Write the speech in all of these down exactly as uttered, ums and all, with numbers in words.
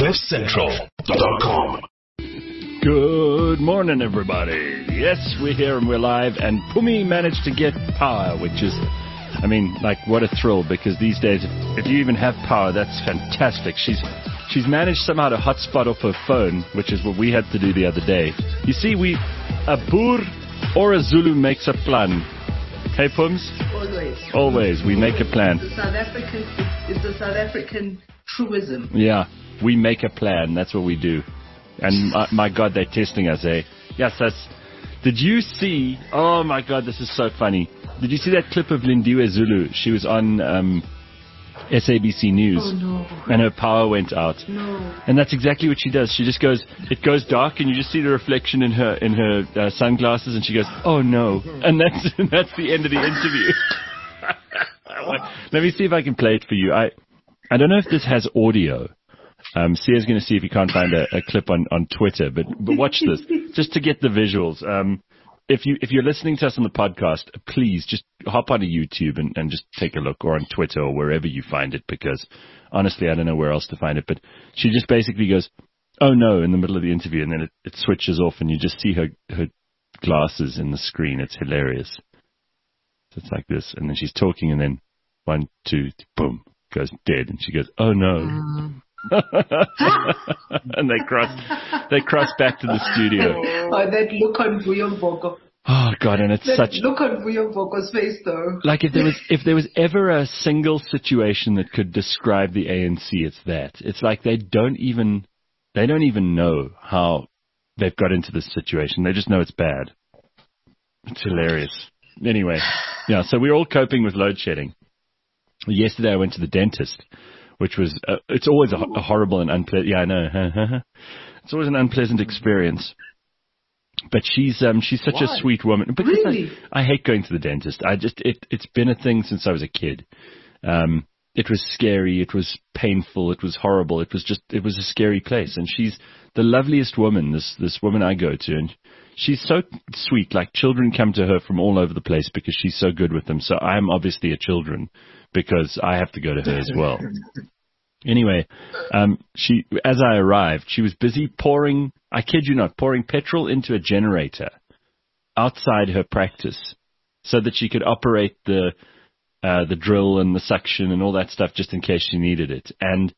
cliff central dot com. Good morning, everybody. Yes, we're here and we're live, and Pumi managed to get power, which is, I mean, like, what a thrill, because these days, if, if you even have power, that's fantastic. She's she's managed somehow to hotspot off her phone, which is what we had to do the other day. You see, we, a Boer or a Zulu makes a plan. Hey, Pums? Always. Always, we make a plan. The South African, it's the South African truism. Yeah, we make a plan, that's what we do. And my, my God, they're testing us, eh? Yes, that's... Did you see... Oh, my God, this is so funny. Did you see that clip of Lindiwe Zulu? She was on um, S A B C News. Oh, no. And her power went out. No. And that's exactly what she does. She just goes... It goes dark, and you just see the reflection in her in her uh, sunglasses, and she goes, oh, no. And that's that's the end of the interview. Let me see if I can play it for you. I, I don't know if this has audio. Um, Sia's going to see if he can't find a, a clip on, on Twitter, but, but watch this, just to get the visuals. Um, if, you, if you're listening to us on the podcast, please just hop onto YouTube and, and just take a look, or on Twitter or wherever you find it, because honestly, I don't know where else to find it. But she just basically goes, oh no, in the middle of the interview, and then it, it switches off, and you just see her, her glasses in the screen. It's hilarious. So it's like this, and then she's talking, and then one, two, boom, goes dead, and she goes, oh no. Um. And they cross, they cross back to the studio. Oh, that look on Vuyo Mboko. Oh God, and it's that such look on Vuyo Mboko's face, though. Like if there was, if there was ever a single situation that could describe the A N C, it's that. It's like they don't even, they don't even know how they've got into this situation. They just know it's bad. It's hilarious. Anyway, yeah. So we're all coping with load shedding. Yesterday, I went to the dentist. Which was, uh, it's always a, a horrible and unpleasant, yeah, I know. It's always an unpleasant experience. But she's, um, she's such Why? a sweet woman. Because really? I, I hate going to the dentist. I just, it, it's been a thing since I was a kid. Um, it was scary. It was painful. It was horrible. It was just, it was a scary place. And she's the loveliest woman, this, this woman I go to. And she's so sweet. Like, children come to her from all over the place because she's so good with them. So I'm obviously a children, because I have to go to her as well. Anyway, um, she, as I arrived, she was busy pouring, I kid you not, pouring petrol into a generator outside her practice so that she could operate the uh, the drill and the suction and all that stuff just in case she needed it. And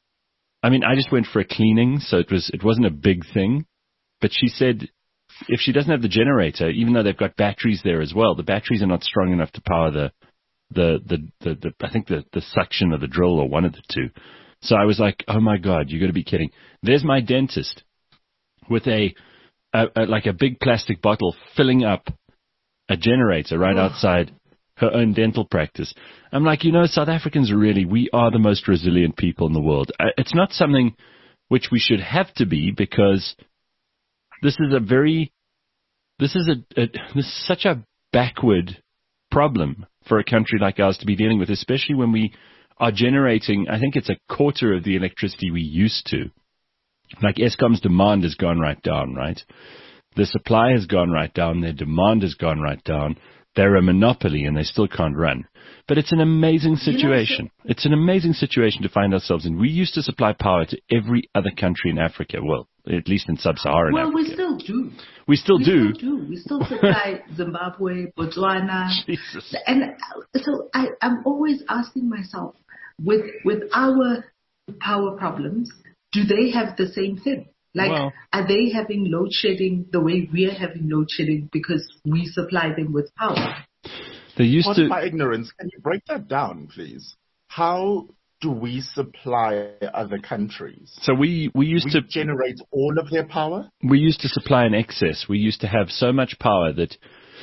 I mean, I just went for a cleaning, so it was it wasn't a big thing. But she said if she doesn't have the generator, even though they've got batteries there as well, the batteries are not strong enough to power the The, the, the, the, I think the, the suction of the drill, or one of the two. So I was like, oh my God, you got to be kidding. There's my dentist with a, a, a, like a big plastic bottle filling up a generator right outside her own dental practice. I'm like, you know, South Africans really, we are the most resilient people in the world. It's not something which we should have to be, because this is a very, this is a, a this is such a backward problem for a country like ours to be dealing with, especially when we are generating, I think it's a quarter of the electricity we used to. Like, Eskom's demand has gone right down, right? The supply has gone right down. Their demand has gone right down. They're a monopoly and they still can't run. But it's an amazing situation. You know, it's an amazing situation to find ourselves in. We used to supply power to every other country in Africa. Well, at least in sub-Saharan well, Africa. Well, we still do. We still we do. Still do. We still supply Zimbabwe, Botswana. Jesus. And so I, I'm always asking myself, with with our power problems, do they have the same thing? Like, well, are they having load shedding the way we're having load shedding because we supply them with power? They used What to. My ignorance, can you break that down, please? How do we supply other countries? So we, we used we to generate all of their power? We used to supply in excess. We used to have so much power that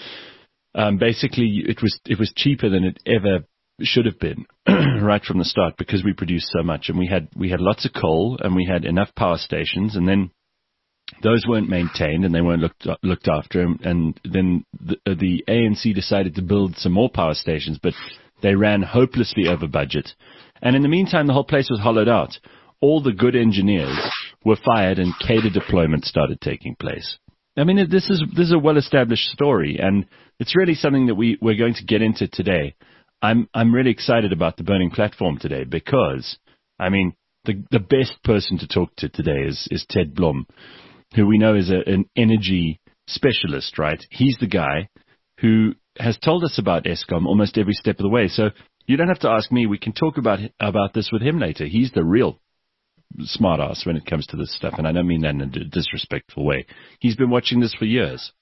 um, basically it was it was cheaper than it ever should have been right from the start, because we produced so much, and we had we had lots of coal and we had enough power stations, and then those weren't maintained and they weren't looked looked after, and, and then the, the A N C decided to build some more power stations, but they ran hopelessly over budget. And in the meantime, the whole place was hollowed out. All the good engineers were fired and cadre deployment started taking place. I mean, this is this is a well-established story, and it's really something that we, we're going to get into today. I'm I'm really excited about the Burning Platform today because, I mean, the the best person to talk to today is is Ted Blom, who we know is a, an energy specialist, right? He's the guy who has told us about Eskom almost every step of the way. So you don't have to ask me. We can talk about about this with him later. He's the real smart ass when it comes to this stuff, and I don't mean that in a disrespectful way. He's been watching this for years.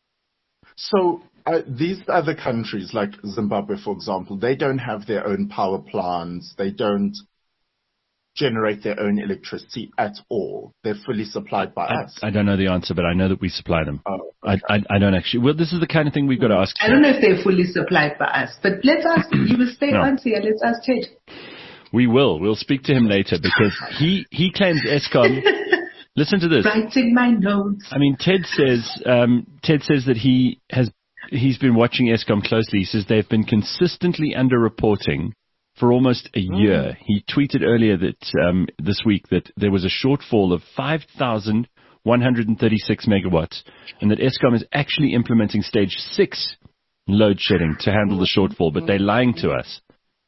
So uh, these other countries, like Zimbabwe, for example, they don't have their own power plants. They don't generate their own electricity at all. They're fully supplied by I, us. I don't know the answer, but I know that we supply them. Oh, okay. I, I, I don't actually. Well, this is the kind of thing we've got to ask. I don't know if they're fully supplied by us, but let's ask. You will stay No. on here. Let's ask Ted. We will. We'll speak to him later because he, he claims Eskom. Listen to this. Writing my notes. I mean, Ted says um, Ted says that he has he's been watching Eskom closely. He says they've been consistently underreporting for almost a year. Mm. He tweeted earlier that um, this week that there was a shortfall of five thousand one hundred thirty-six megawatts, and that Eskom is actually implementing stage six load shedding to handle the shortfall, but they're lying to us.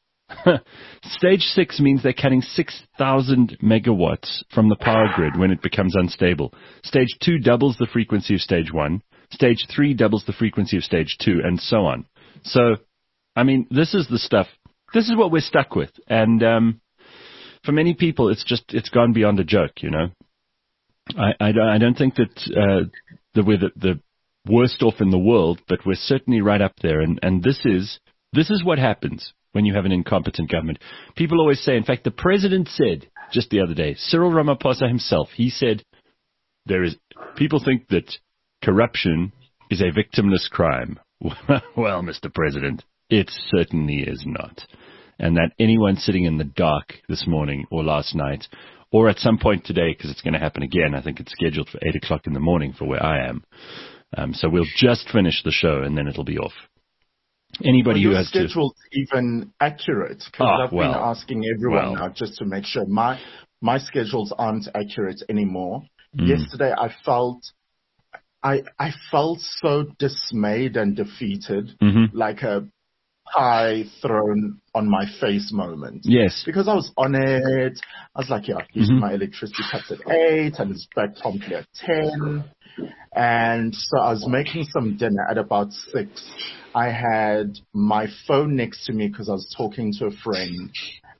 Stage six means they're cutting six thousand megawatts from the power grid when it becomes unstable. Stage two doubles the frequency of stage one. Stage three doubles the frequency of stage two, and so on. So, I mean, this is the stuff. This is what we're stuck with. And um, for many people, it's just, it's gone beyond a joke, you know. I, I, I don't think that, uh, that we're the, the worst off in the world, but we're certainly right up there. And, and this is, this is what happens when you have an incompetent government. People always say, in fact, the president said just the other day, Cyril Ramaphosa himself, he said, there is, people think that corruption is a victimless crime. Well, Mister President, it certainly is not. And that anyone sitting in the dark this morning or last night or at some point today, because it's going to happen again, I think it's scheduled for eight o'clock in the morning for where I am. Um, so we'll just finish the show and then it'll be off. Anybody well, who has to... Your schedule's even accurate, because oh, I've well, been asking everyone well. now just to make sure my, my schedules aren't accurate anymore. Mm. Yesterday I felt... I I felt so dismayed and defeated, mm-hmm. like a pie thrown on my face moment. Yes. Because I was on it. I was like, yeah, usually mm-hmm. my electricity cuts at eight and it's back promptly at ten. And so I was making some dinner at about six. I had my phone next to me because I was talking to a friend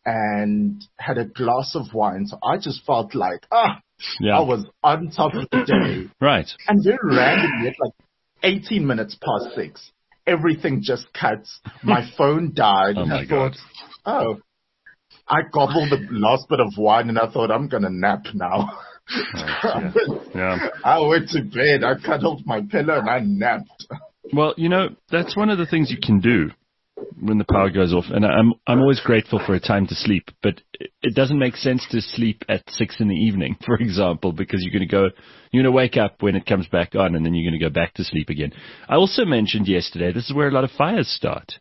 and had a glass of wine. So I just felt like, ah, yeah. I was on top of the day. Right. And very randomly, at like eighteen minutes past six, everything just cuts. My phone died. Oh and my I thought, God. oh, I gobbled the last bit of wine and I thought, I'm going to nap now. Oh, yeah. Yeah. I went to bed. I cuddled my pillow and I napped. Well, you know, that's one of the things you can do when the power goes off. And I'm I'm always grateful for a time to sleep, but it doesn't make sense to sleep at six in the evening, for example, because you're going to go, you're going to wake up when it comes back on, and then you're going to go back to sleep again. I also mentioned yesterday, this is where a lot of fires start,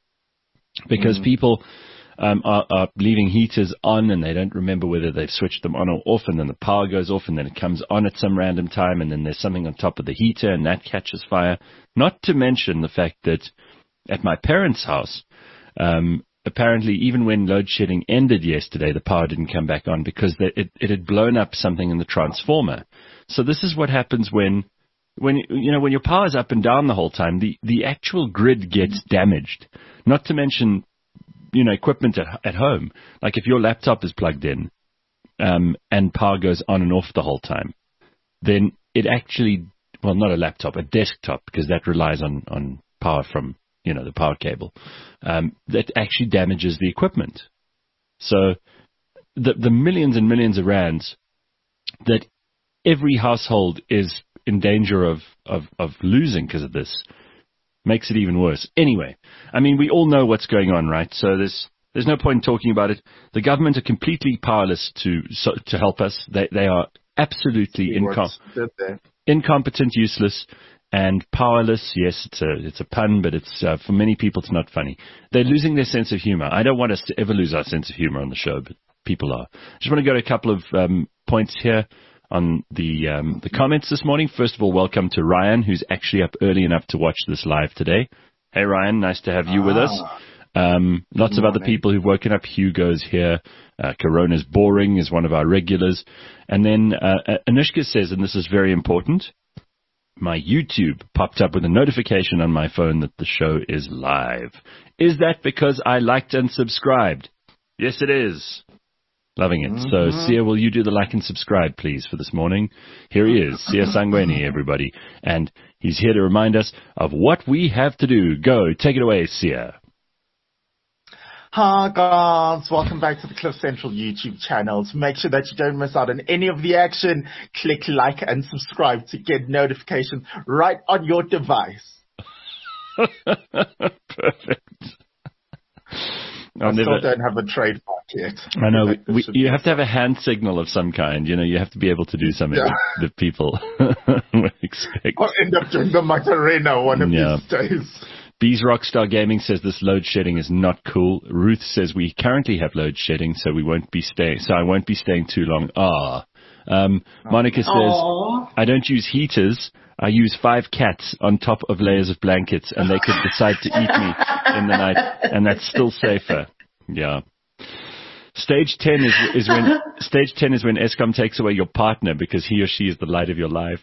because mm. people um, are, are leaving heaters on, and they don't remember whether they've switched them on or off, and then the power goes off, and then it comes on at some random time, and then there's something on top of the heater, and that catches fire. Not to mention the fact that at my parents' house, um, apparently even when load shedding ended yesterday, the power didn't come back on because the, it, it had blown up something in the transformer. So this is what happens when, when you know, when your power's up and down the whole time, the, the actual grid gets damaged. Not to mention, you know, equipment at, at home. Like if your laptop is plugged in, um, and power goes on and off the whole time, then it actually, well, not a laptop, a desktop, because that relies on, on power from, you know, the power cable, um, that actually damages the equipment. So the the millions and millions of rands that every household is in danger of, of, of losing because of this makes it even worse. Anyway, I mean, we all know what's going on, right? So there's there's no point in talking about it. The government are completely powerless to so, to help us. They they are absolutely incom- incompetent, useless, and powerless. Yes, it's a it's a pun, but it's uh, for many people it's not funny. They're losing their sense of humor. I don't want us to ever lose our sense of humor on the show, but people are. I just want to go to a couple of um, points here on the um, the comments this morning. First of all, welcome to Ryan, who's actually up early enough to watch this live today. Hey Ryan, nice to have you ah. with us. Um, lots of other people who've woken up. Hugo's here. Uh, Corona's boring is one of our regulars. And then uh, Anushka says, and this is very important, my YouTube popped up with a notification on my phone that the show is live. Is that because I liked and subscribed? Yes, it is. Loving it. Mm-hmm. So, Sia, will you do the like and subscribe, please, for this morning? Here he is, Sia Sangweni, everybody. And he's here to remind us of what we have to do. Go, take it away, Sia. Hi, guys. Welcome back to the Cliff Central YouTube channel. To make sure that you don't miss out on any of the action, click like and subscribe to get notifications right on your device. Perfect. I still don't have a trademark yet. I know. We, you have to have a hand signal of some kind. You know, you have to be able to do something yeah. that, that people expect. I'll end up doing the Macarena one of yeah. these days. Bees Rockstar Gaming says this load shedding is not cool. Ruth says we currently have load shedding, so we won't be staying. So I won't be staying too long. Ah. Um, Monica says Aww. I don't use heaters. I use five cats on top of layers of blankets, and they could decide to eat me in the night, and that's still safer. Yeah. Stage ten is is when stage ten is when Eskom takes away your partner because he or she is the light of your life.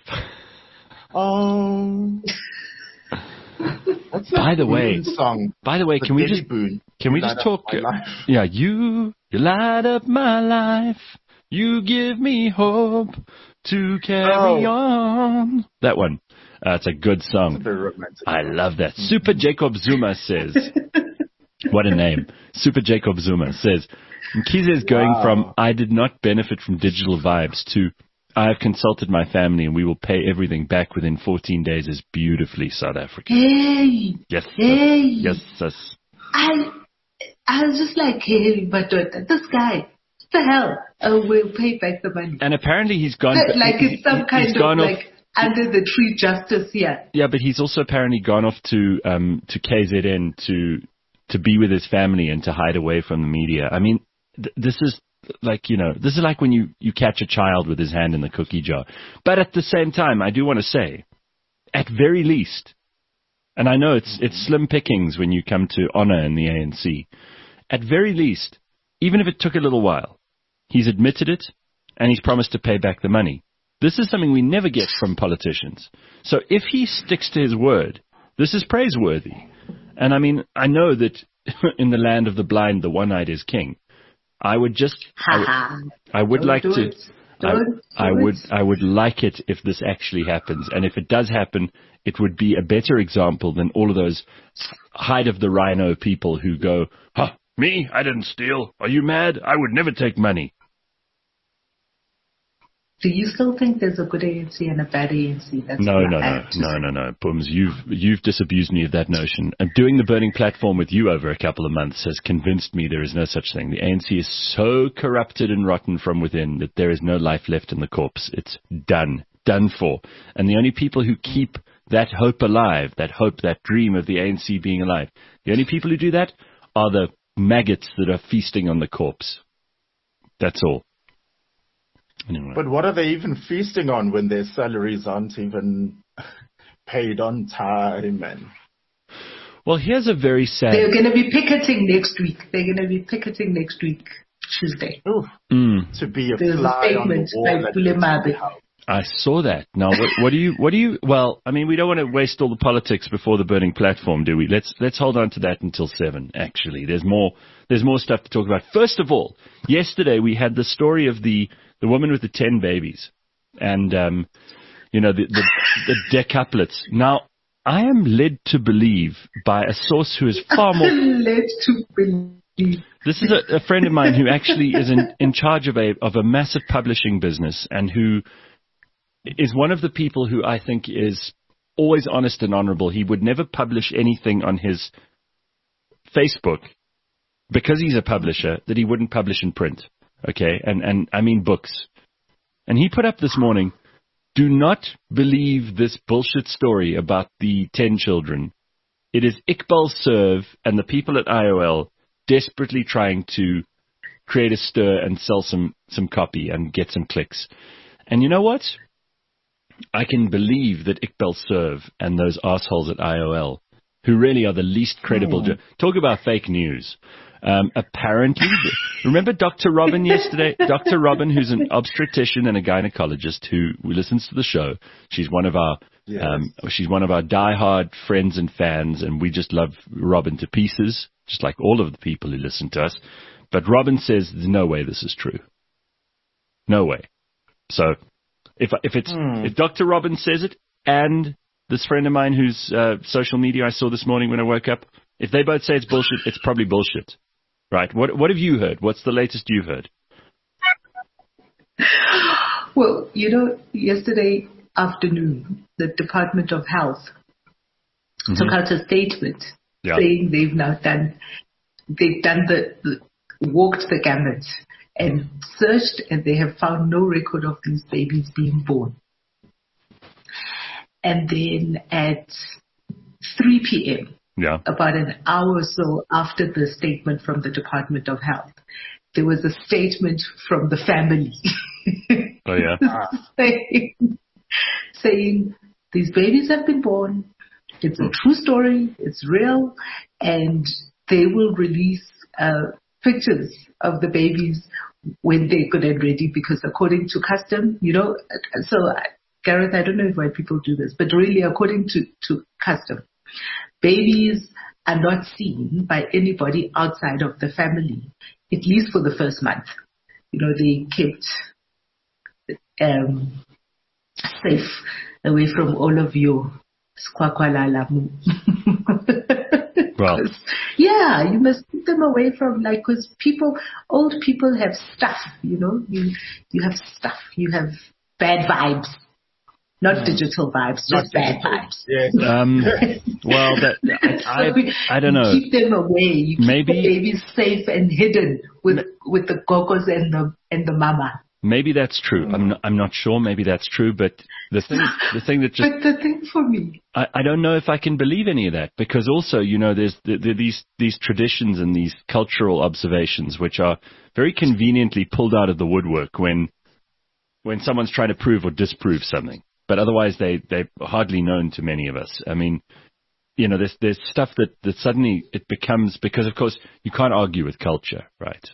Um. That's by the way, song. By the way, the can we just Boone. can we you just talk? Uh, yeah, you you light up my life. You give me hope to carry oh. on. That one. Uh, it's a good song. Very romantic. I love that. Super Jacob Zuma says, what a name. Super Jacob Zuma says, Mkhize is going wow. from I did not benefit from digital vibes to I have consulted my family and we will pay everything back within fourteen days is beautifully South African. Hey. Yes. Hey. Yes, yes. I, I was just like, hey, but this guy, what the hell? Oh, we'll pay back the money. And apparently he's gone. Like he, it's some kind of off, like under the tree justice here. Yeah, but he's also apparently gone off to um to K Z N to to be with his family and to hide away from the media. I mean, th- this is. Like, you know, this is like when you, you catch a child with his hand in the cookie jar. But at the same time, I do want to say, at very least, and I know it's it's slim pickings when you come to honor in the A N C, at very least, even if it took a little while, he's admitted it and he's promised to pay back the money. This is something we never get from politicians. So if he sticks to his word, this is praiseworthy. And I mean, I know that in the land of the blind, the one-eyed is king. I would just, I would, I would like to, I, I would, I would like it if this actually happens. And if it does happen, it would be a better example than all of those hide of the rhino people who go, huh, me? I didn't steal. Are you mad? I would never take money. Do you still think there's a good A N C and a bad A N C? That's no, no, no, no, no, no. Pums, you've you've disabused me of that notion. And doing the Burning Platform with you over a couple of months has convinced me there is no such thing. The A N C is so corrupted and rotten from within that there is no life left in the corpse. It's done, done for. And the only people who keep that hope alive, that hope, that dream of the A N C being alive, the only people who do that are the maggots that are feasting on the corpse. That's all. Anyway. But what are they even feasting on when their salaries aren't even paid on time? And well, here's a very sad... They're going to be picketing next week. They're going to be picketing next week, Tuesday. Oh, mm. to be a There's fly a on the wall. That I saw that. Now, what, what do you... What do you? Well, I mean, we don't want to waste all the politics before the Burning Platform, do we? Let's let's hold on to that until seven. Actually, there's more. There's more stuff to talk about. First of all, yesterday we had the story of the. The woman with the ten babies and, um, you know, the, the, the decuplets. Now, I am led to believe by a source who is far more... led to believe. This is a, a friend of mine who actually is in, in charge of a, of a massive publishing business and who is one of the people who I think is always honest and honorable. He would never publish anything on his Facebook because he's a publisher that he wouldn't publish in print. Okay, and, and I mean books. And he put up this morning, do not believe this bullshit story about the ten children. It is Iqbal Serve and the people at I O L desperately trying to create a stir and sell some, some copy and get some clicks. And you know what? I can believe that Iqbal Serve and those assholes at I O L who really are the least credible. Hmm. Talk about fake news. Um, apparently, remember Doctor Robin yesterday? Doctor Robin, who's an obstetrician and a gynecologist who listens to the show. She's one of our, Yes. um, she's one of our diehard friends and fans, and we just love Robin to pieces, just like all of the people who listen to us. But Robin says there's no way this is true. No way. So if if it's Hmm. if Doctor Robin says it, and this friend of mine whose uh, social media I saw this morning when I woke up, if they both say it's bullshit, it's probably bullshit. Right. What what have you heard? What's the latest you've heard? Well, you know, yesterday afternoon, the Department of Health mm-hmm. took out a statement yeah. saying they've now done, they've done the, the, walked the gamut and searched, and they have found no record of these babies being born. And then at three p.m., Yeah. about an hour or so after the statement from the Department of Health, there was a statement from the family. Oh, yeah. saying, saying, these babies have been born. It's a true story. It's real. And they will release uh, pictures of the babies when they're good and ready, because according to custom, you know, so Gareth, I don't know if why people do this, but really according to, to custom, babies are not seen by anybody outside of the family, at least for the first month. You know, they kept um, safe away from all of your squakwalalamu. Well, yeah, you must keep them away from, like, because people, old people have stuff, you know, you you have stuff, you have bad vibes. Not mm. digital vibes, just bad vibes. Yes. Um, well, that, I, I, I don't know. You keep them away. You keep maybe, the babies safe and hidden with with the gogos and the and the mama. Maybe that's true. Mm. I'm not, I'm not sure. Maybe that's true. But the thing, the thing that just but the thing for me, I, I don't know if I can believe any of that, because also, you know, there's the, the, these these traditions and these cultural observations which are very conveniently pulled out of the woodwork when when someone's trying to prove or disprove something. But otherwise, they, they're hardly known to many of us. I mean, you know, there's, there's stuff that, that suddenly it becomes, because, of course, you can't argue with culture, right?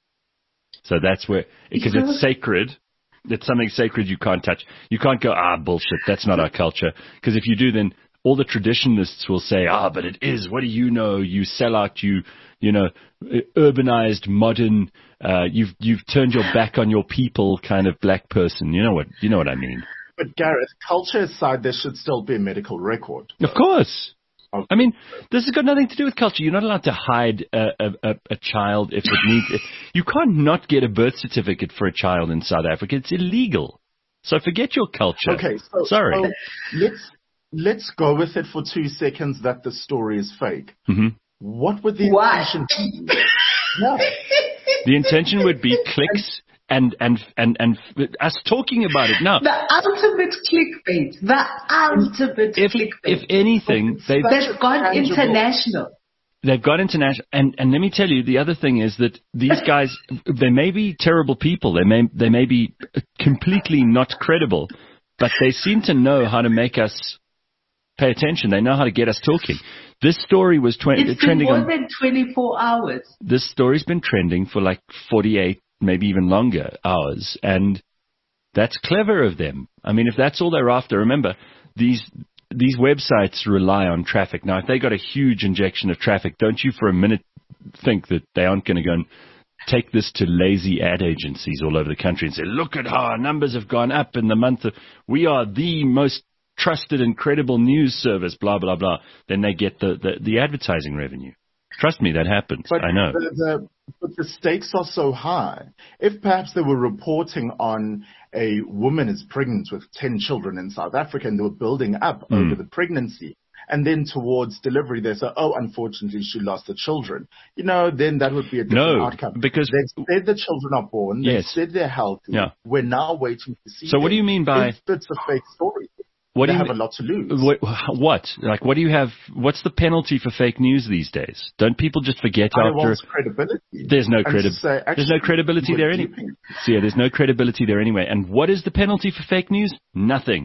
So that's where, because it's sacred, it's something sacred you can't touch. You can't go, ah, bullshit, that's not our culture. Because if you do, then all the traditionalists will say, ah, but it is. What do you know? You sell out, you, you know, urbanized, modern, uh, you've, you've turned your back on your people kind of black person. You know what, you know what I mean? But Gareth, culture aside, there should still be a medical record. Of course. Okay. I mean, this has got nothing to do with culture. You're not allowed to hide a, a, a child if it needs it. You can't not get a birth certificate for a child in South Africa. It's illegal. So forget your culture. Okay, so, Sorry. So let's, let's go with it for two seconds that the story is fake. Mm-hmm. What would the Why? intention be? No. The intention would be clicks. And, and, and, and us talking about it now. The ultimate clickbait. The ultimate if, clickbait. If anything, they've, they've gone international. They've got international. And, and let me tell you, the other thing is that these guys, they may be terrible people. They may, they may be completely not credible, but they seem to know how to make us pay attention. They know how to get us talking. This story was tw- it's trending been more on, than twenty-four hours. This story's been trending for like forty-eight, maybe even longer hours, and that's clever of them. I mean, if that's all they're after, remember, these these websites rely on traffic. Now, if they got a huge injection of traffic, don't you for a minute think that they aren't going to go and take this to lazy ad agencies all over the country and say, look at how our numbers have gone up in the month of, we are the most trusted and credible news service, blah, blah, blah. Then they get the, the, the advertising revenue. Trust me, that happens. But I know. The, the, but the stakes are so high. If perhaps they were reporting on a woman is pregnant with ten children in South Africa and they were building up mm. over the pregnancy, and then towards delivery they say, oh, unfortunately she lost the children, you know, then that would be a different no, outcome. Because they said the children are born, yes. they said they're healthy. Yeah. We're now waiting to see. So what do you mean by... If it's a fake story. What they do you have mean, a lot to lose. What, what? Like, what do you have? What's the penalty for fake news these days? Don't people just forget I after? Credibility. There's no credibility. There's no credibility there anyway. So yeah, there's no credibility there anyway. And what is the penalty for fake news? Nothing.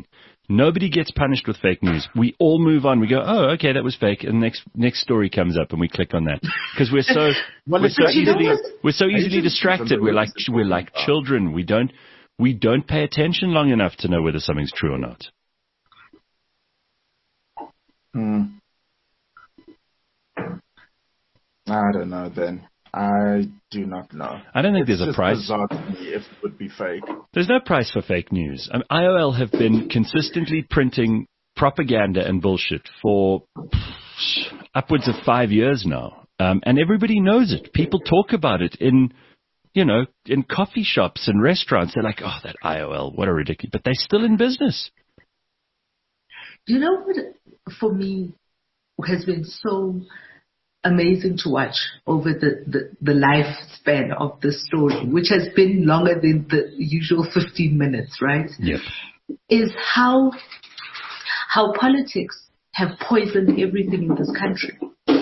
Nobody gets punished with fake news. We all move on. We go, oh, okay, that was fake, and next next story comes up, and we click on that because we're so well, we're so you know easily we're so easily Agents distracted. We're like we're like children. We don't we don't pay attention long enough to know whether something's true or not. Hmm. I don't know. Then I do not know. I don't think it's there's a just price. Bizarre to me if it would be fake. There's no price for fake news. I mean, I O L have been consistently printing propaganda and bullshit for upwards of five years now, um, and everybody knows it. People talk about it in, you know, in coffee shops and restaurants. They're like, "Oh, that I O L, what a ridiculous!" But they're still in business. You know what? For me, has been so amazing to watch over the, the, the lifespan of the story, which has been longer than the usual fifteen minutes, right? Yep. Is how how politics have poisoned everything in this country.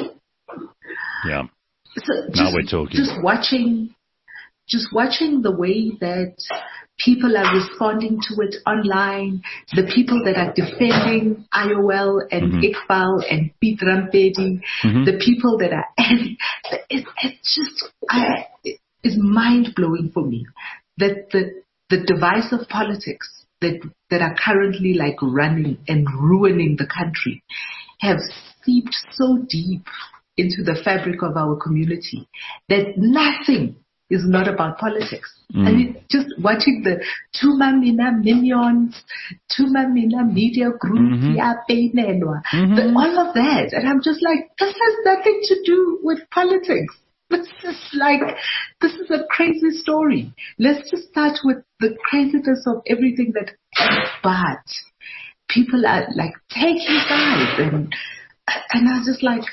Yeah. So just, now we're talking. Just watching, just watching the way that people are responding to it online, the people that are defending I O L and mm-hmm. Iqbal and Piet Rampedi, mm-hmm. the people that are, and it, it's just, I, it's mind-blowing for me that the, the divisive politics that, that are currently like running and ruining the country have seeped so deep into the fabric of our community that nothing is not about politics. Mm. And it, just watching the Tuma Mina Minions, Tuma Mina Media Group, mm-hmm. mm-hmm. the, all of that. And I'm just like, this has nothing to do with politics. This is like, this is a crazy story. Let's just start with the craziness of everything that, but people are like taking sides. And, and I was just like,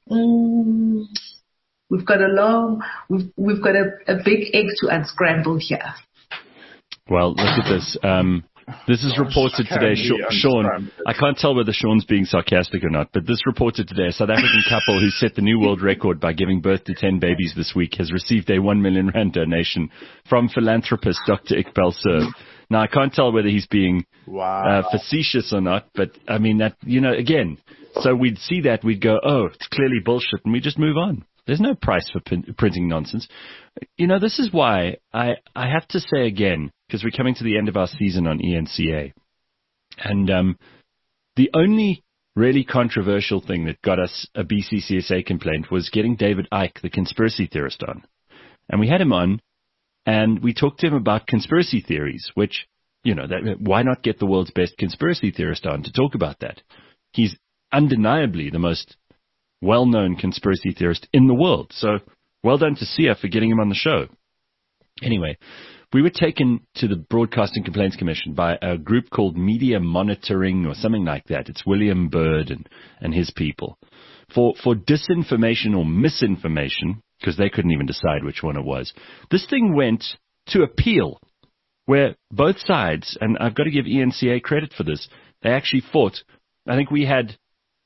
mm, we've got a long, we've, we've got a, a big egg to unscramble here. Well, look at this. Um, this is reported today. Sean, I can't tell whether Sean's being sarcastic or not, but this reported today, a South African couple who set the new world record by giving birth to ten babies this week has received a one million rand donation from philanthropist Doctor Iqbal Surf. Now, I can't tell whether he's being wow. uh, facetious or not, but I mean, that, you know, again, so we'd see that, we'd go, oh, it's clearly bullshit, and we just move on. There's no price for pin- printing nonsense. You know, this is why I, I have to say again, because we're coming to the end of our season on E N C A, and um, the only really controversial thing that got us a B C C S A complaint was getting David Icke, the conspiracy theorist, on. And we had him on, and we talked to him about conspiracy theories, which, you know, that, why not get the world's best conspiracy theorist on to talk about that? He's undeniably the most well-known conspiracy theorist in the world. So well done to Sia for getting him on the show. Anyway, we were taken to the Broadcasting Complaints Commission by a group called Media Monitoring or something like that. It's William Bird and, and his people. For, for disinformation or misinformation, because they couldn't even decide which one it was, this thing went to appeal, where both sides, and I've got to give E N C A credit for this, they actually fought. I think we had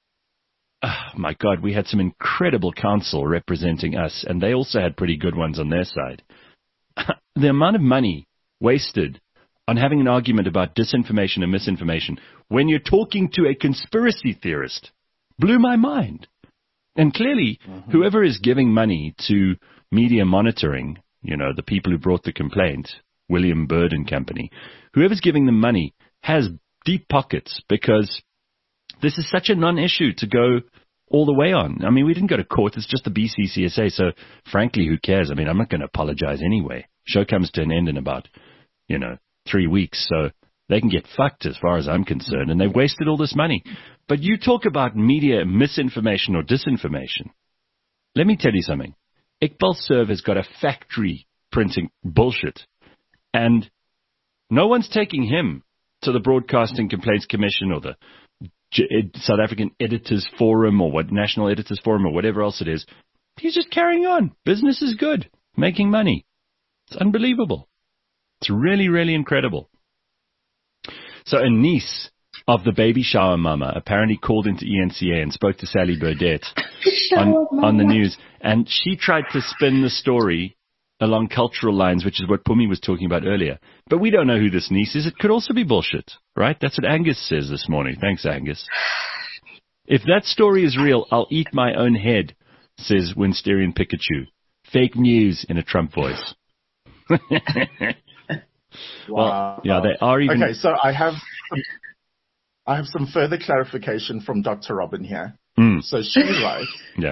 Oh, my God, we had some incredible counsel representing us, and they also had pretty good ones on their side. The amount of money wasted on having an argument about disinformation and misinformation when you're talking to a conspiracy theorist blew my mind. And clearly, mm-hmm. whoever is giving money to Media Monitoring, you know, the people who brought the complaint, William Bird and company, whoever's giving them money has deep pockets, because this is such a non-issue to go all the way on. I mean, we didn't go to court. It's just the B C C S A. So, frankly, who cares? I mean, I'm not going to apologize anyway. Show comes to an end in about, you know, three weeks. So they can get fucked as far as I'm concerned. And they've wasted all this money. But you talk about media misinformation or disinformation. Let me tell you something. Iqbal Surf has got a factory printing bullshit. And no one's taking him to the Broadcasting Complaints Commission or the South African Editors Forum or what National Editors Forum or whatever else it is. He's just carrying on. Business is good. Making money. It's unbelievable. It's really, really incredible. So a niece of the baby shower mama apparently called into E N C A and spoke to Sally Burdett on, on the news. And she tried to spin the story along cultural lines, which is what Pumi was talking about earlier. But we don't know who this niece is. It could also be bullshit, right? That's what Angus says this morning. Thanks, Angus. If that story is real, I'll eat my own head, says Winsterian Pikachu. Fake news in a Trump voice. Wow. Well, yeah, they are even... Okay, so I have some, I have some further clarification from Doctor Robin here. Mm. So she writes... Yeah.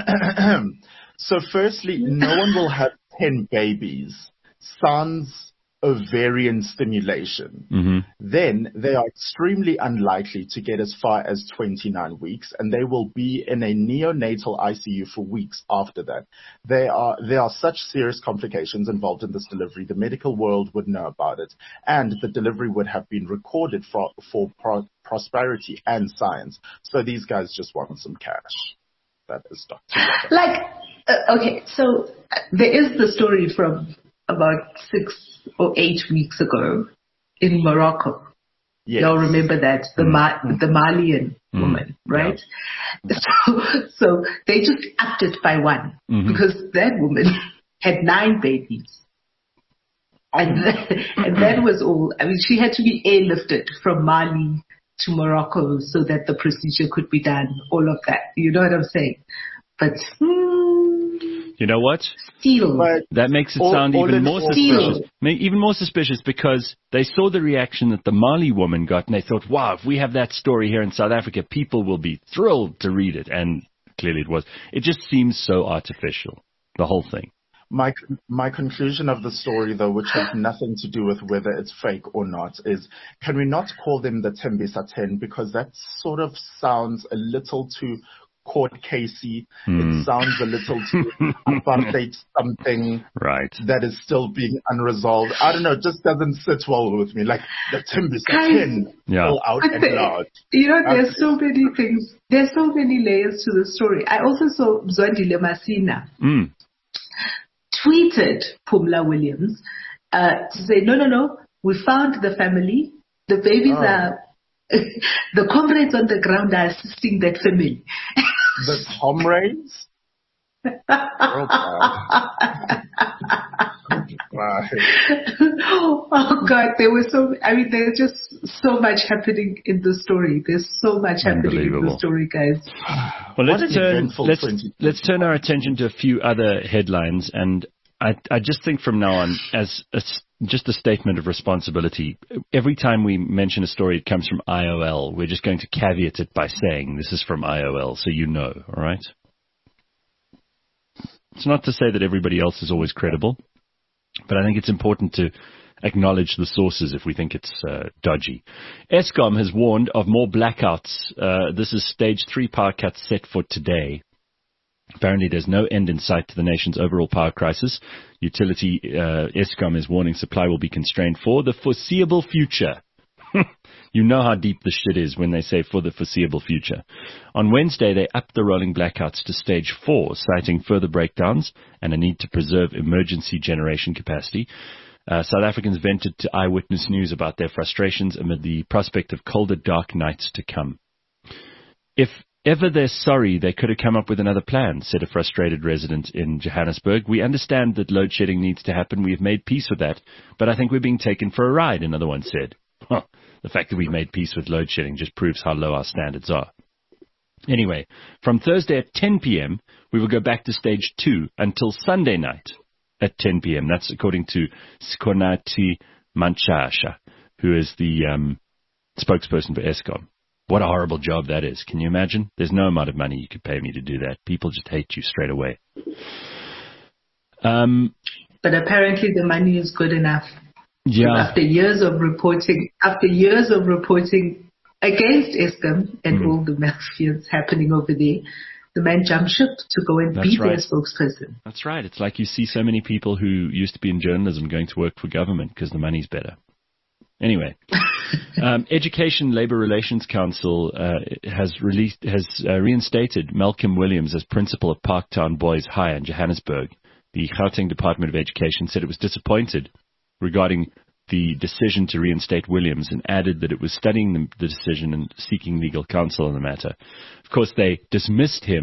So firstly, no one will have ten babies. Sans ovarian stimulation. Mm-hmm. Then they are extremely unlikely to get as far as twenty-nine weeks, and they will be in a neonatal I C U for weeks after that. There are there are such serious complications involved in this delivery. The medical world would know about it, and the delivery would have been recorded for for pro- prosperity and science. So these guys just want some cash. That is Doctor Like, uh, okay, so uh, there is the story from about six or eight weeks ago in Morocco. Yes. Y'all remember that? The Ma- the Malian mm. woman, right? Yeah. So, so they just upped it by one mm-hmm. because that woman had nine babies. And that, and that was all. I mean, she had to be airlifted from Mali to Morocco so that the procedure could be done, all of that. You know what I'm saying? But... Hmm, you know what? Still. That makes it sound all, even all more still. suspicious. Even more suspicious because they saw the reaction that the Mali woman got and they thought, wow, if we have that story here in South Africa, people will be thrilled to read it. And clearly it was. It just seems so artificial, the whole thing. My my conclusion of the story, though, which has nothing to do with whether it's fake or not, is can we not call them the Tembisa ten because that sort of sounds a little too court casey. Mm. It sounds a little too apartheid something right. that is still being unresolved. I don't know, it just doesn't sit well with me. Like the Tembisa ten, yeah. all out and the, loud. You know, there's so many things. There's so many layers to the story. I also saw Zwandile Masina. Mm. tweeted Pumla Williams uh, to say, no, no, no, we found the family. The babies oh. are, the comrades on the ground are assisting that family. The comrades? Oh, oh, God, there was so, I mean, there's just so much happening in the story. There's so much happening in the story, guys. Well, let's turn, let's, let's turn our attention to a few other headlines. And I, I just think from now on, as a, just a statement of responsibility, every time we mention a story, it comes from I O L. We're just going to caveat it by saying this is from I O L, so you know, all right? It's not to say that everybody else is always credible, but I think it's important to acknowledge the sources if we think it's uh, dodgy. Eskom has warned of more blackouts. Uh, this is stage three power cuts set for today. Apparently there's no end in sight to the nation's overall power crisis. Utility uh, Eskom is warning supply will be constrained for the foreseeable future. You know how deep the shit is when they say for the foreseeable future. On Wednesday, they upped the rolling blackouts to stage four, citing further breakdowns and a need to preserve emergency generation capacity. Uh, South Africans vented to Eyewitness News about their frustrations amid the prospect of colder, dark nights to come. If ever they're sorry, they could have come up with another plan, said a frustrated resident in Johannesburg. We understand that load shedding needs to happen. We have made peace with that, but I think we're being taken for a ride, another one said. Huh. The fact that we've made peace with load shedding just proves how low our standards are. Anyway, from Thursday at ten p.m., we will go back to stage two until Sunday night at ten p.m. That's according to Skonati Manchasha, who is the um, spokesperson for Eskom. What a horrible job that is. Can you imagine? There's no amount of money you could pay me to do that. People just hate you straight away. Um, but apparently the money is good enough. Yeah. After years of reporting, after years of reporting against Eskom and mm. all the malfeasance happening over there, the man jumped ship to go and That's be right. their spokesperson. That's right. It's like you see so many people who used to be in journalism going to work for government because the money's better. Anyway, um, Education Labour Relations Council uh, has released has uh, reinstated Malcolm Williams as principal of Parktown Boys High in Johannesburg. The Gauteng Department of Education said it was disappointed regarding the decision to reinstate Williams and added that it was studying the, the decision and seeking legal counsel on the matter. Of course, they dismissed him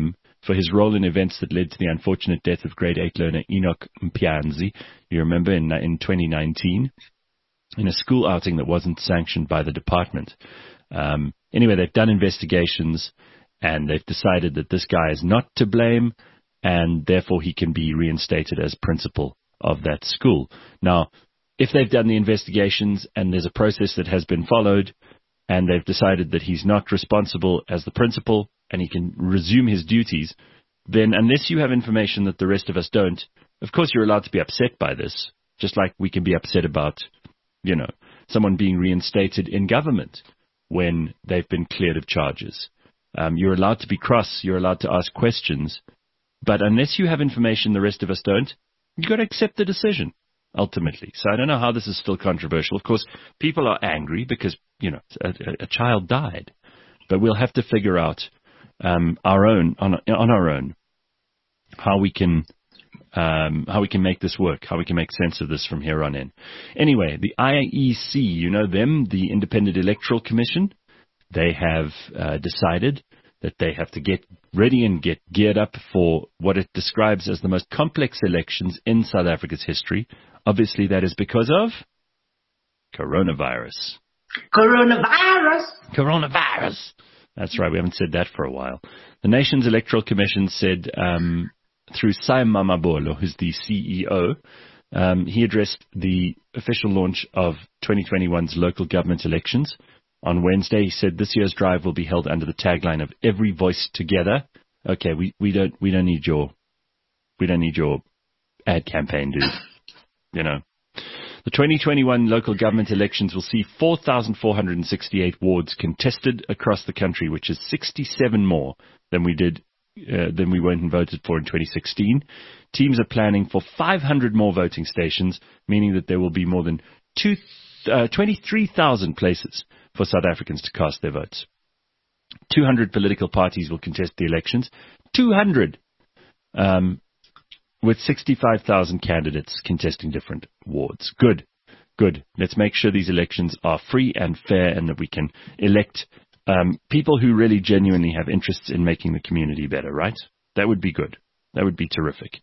for his role in events that led to the unfortunate death of grade eight learner Enoch Mpianzi, you remember, in, in twenty nineteen, in a school outing that wasn't sanctioned by the department. Um, anyway, they've done investigations, and they've decided that this guy is not to blame, and therefore he can be reinstated as principal of that school. Now, if they've done the investigations and there's a process that has been followed, and they've decided that he's not responsible as the principal and he can resume his duties, then unless you have information that the rest of us don't, of course you're allowed to be upset by this, just like we can be upset about, you know, someone being reinstated in government when they've been cleared of charges. Um, you're allowed to be cross, you're allowed to ask questions, but unless you have information the rest of us don't, you've got to accept the decision, ultimately. So I don't know how this is still controversial. Of course, people are angry because, you know, a, a child died, but we'll have to figure out um, our own, on, on our own, how we can um, how we can make this work, how we can make sense of this from here on in. Anyway, the I E C, you know them, the Independent Electoral Commission, they have uh, decided that they have to get ready and get geared up for what it describes as the most complex elections in South Africa's history. Obviously, that is because of coronavirus. Coronavirus. Coronavirus. That's right. We haven't said that for a while. The nation's electoral commission said um, through Simon Mamabolo, who's the C E O, um, he addressed the official launch of twenty twenty-one's local government elections. On Wednesday, he said this year's drive will be held under the tagline of "Every Voice Together." Okay, we, we don't we don't need your we don't need your ad campaign, dude. You know, the twenty twenty-one local government elections will see four thousand four hundred sixty-eight wards contested across the country, which is sixty-seven more than we did uh, than we went and voted for in twenty sixteen. Teams are planning for five hundred more voting stations, meaning that there will be more than two, uh, twenty-three thousand places for South Africans to cast their votes. two hundred political parties will contest the elections. two hundred! Um, with sixty-five thousand candidates contesting different wards. Good. Good. Let's make sure these elections are free and fair and that we can elect um, people who really genuinely have interests in making the community better, right? That would be good. That would be terrific.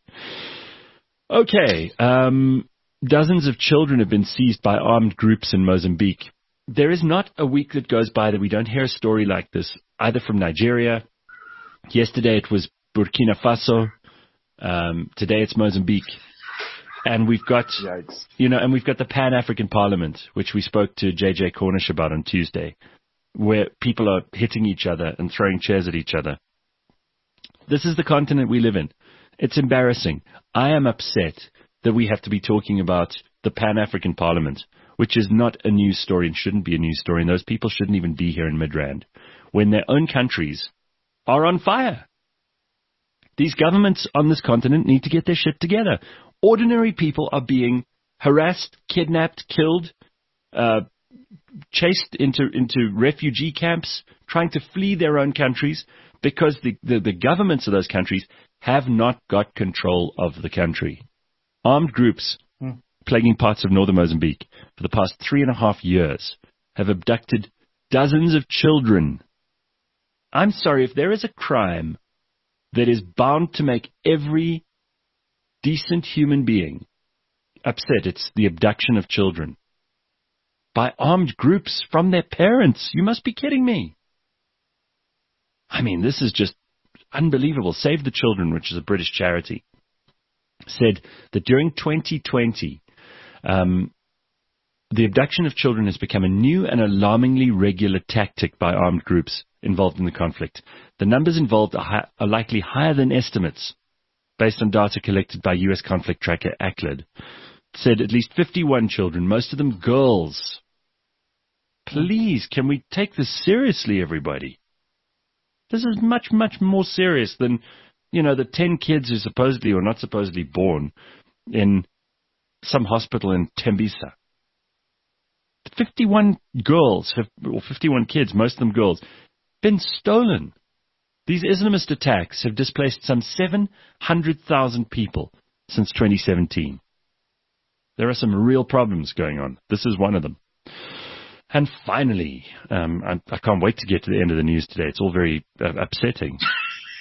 Okay. Um, dozens of children have been seized by armed groups in Mozambique. There is not a week that goes by that we don't hear a story like this, either from Nigeria. Yesterday it was Burkina Faso. Um, today it's Mozambique. And we've got, Yikes. you know, and we've got the Pan-African Parliament, which we spoke to J J Cornish about on Tuesday, where people are hitting each other and throwing chairs at each other. This is the continent we live in. It's embarrassing. I am upset that we have to be talking about the Pan-African Parliament, which is not a news story and shouldn't be a news story, and those people shouldn't even be here in Midrand, when their own countries are on fire. These governments on this continent need to get their shit together. Ordinary people are being harassed, kidnapped, killed, uh, chased into, into refugee camps, trying to flee their own countries because the, the, the governments of those countries have not got control of the country. Armed groups hmm. plaguing parts of northern Mozambique for the past three and a half years have abducted dozens of children. I'm sorry, if there is a crime that is bound to make every decent human being upset, it's the abduction of children by armed groups from their parents. You must be kidding me. I mean, this is just unbelievable. Save the Children, which is a British charity, said that during twenty twenty, um, the abduction of children has become a new and alarmingly regular tactic by armed groups involved in the conflict. The numbers involved are, hi- are likely higher than estimates, based on data collected by U S conflict tracker A C L E D. It said at least fifty-one children, most of them girls. Please, can we take this seriously, everybody? This is much, much more serious than, you know, the ten kids who supposedly or not supposedly born in some hospital in Tembisa. fifty-one girls, have, or fifty-one kids, most of them girls, been stolen. These Islamist attacks have displaced some seven hundred thousand people since twenty seventeen. There are some real problems going on. This is one of them. And finally, um, I, I can't wait to get to the end of the news today. It's all very uh, upsetting.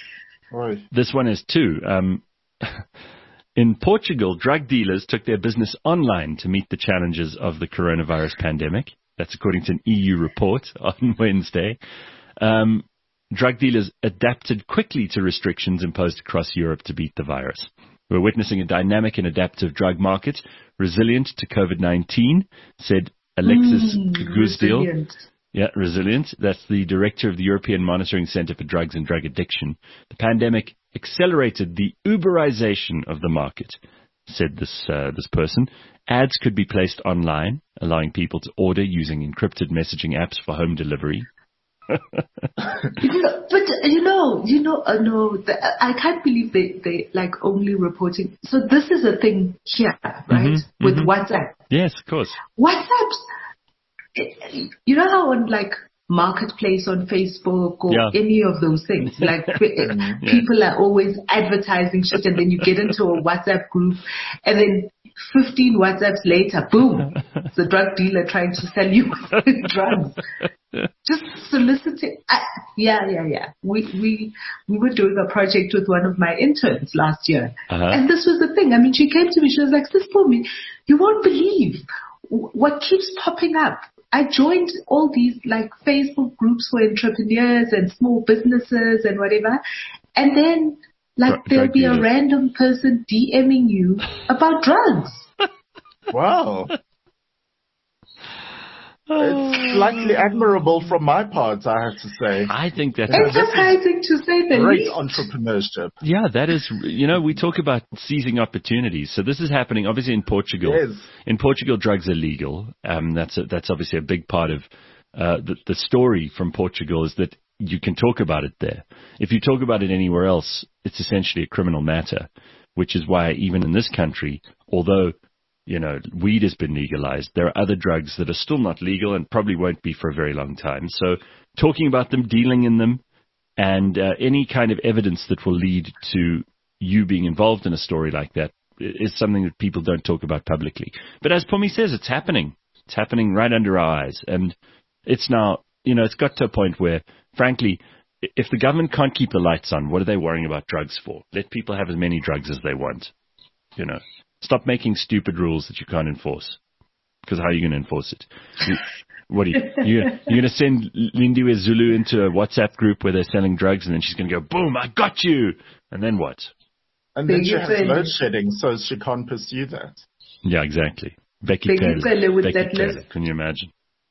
Oy. This one is too. Um, in Portugal, drug dealers took their business online to meet the challenges of the coronavirus pandemic. That's according to an E U report on Wednesday. Um, drug dealers adapted quickly to restrictions imposed across Europe to beat the virus. We're witnessing a dynamic and adaptive drug market, resilient to COVID nineteen, said Alexis Mm, Guzdiel. resilient. Yeah, resilient. That's the director of the European Monitoring Center for Drugs and Drug Addiction. The pandemic accelerated the Uberization of the market, said this uh, this person. Ads could be placed online, allowing people to order using encrypted messaging apps for home delivery. You know, but uh, you know, you know, uh, no, the, I can't believe they they like only reporting. So this is a thing here, right? Mm-hmm, With mm-hmm. WhatsApp. Yes, of course. WhatsApp's, you know how on like Marketplace on Facebook or Yeah. any of those things, like Yeah. people are always advertising shit, and then you get into a WhatsApp group, and then fifteen WhatsApps later, boom, it's a drug dealer trying to sell you drugs. Just soliciting. I, yeah, yeah, yeah. We we we were doing a project with one of my interns last year, Uh-huh. and this was the thing. I mean, she came to me. She was like, "Sis, for me, you won't believe what keeps popping up." I joined all these like Facebook groups for entrepreneurs and small businesses and whatever, and then like Dr- there'll drug be a dealers. random person DMing you about drugs. Wow. It's slightly admirable from my part, I have to say. I think that's Enterprising to say the Great least. entrepreneurship. yeah, that is, you know, we talk about seizing opportunities. So this is happening obviously in Portugal. Yes. In Portugal, drugs are legal. Um, that's a, that's obviously a big part of uh, the, the story from Portugal is that you can talk about it there. If you talk about it anywhere else, it's essentially a criminal matter, which is why even in this country, although you know, weed has been legalized, there are other drugs that are still not legal and probably won't be for a very long time. So talking about them, dealing in them, and uh, any kind of evidence that will lead to you being involved in a story like that is something that people don't talk about publicly. But as Pumi says, it's happening. It's happening right under our eyes. And it's now, you know, it's got to a point where, frankly, if the government can't keep the lights on, what are they worrying about drugs for? Let people have as many drugs as they want, you know. Stop making stupid rules that you can't enforce. Because how are you going to enforce it? You, what are you, you you're going to send Lindiwe Zulu into a WhatsApp group where they're selling drugs, and then she's going to go, boom, I got you. And then what? And then Big she has Pele. load shedding, so she can't pursue that. Yeah, exactly. Becky Big Taylor. Pele with Becky that Taylor. list. Can you imagine?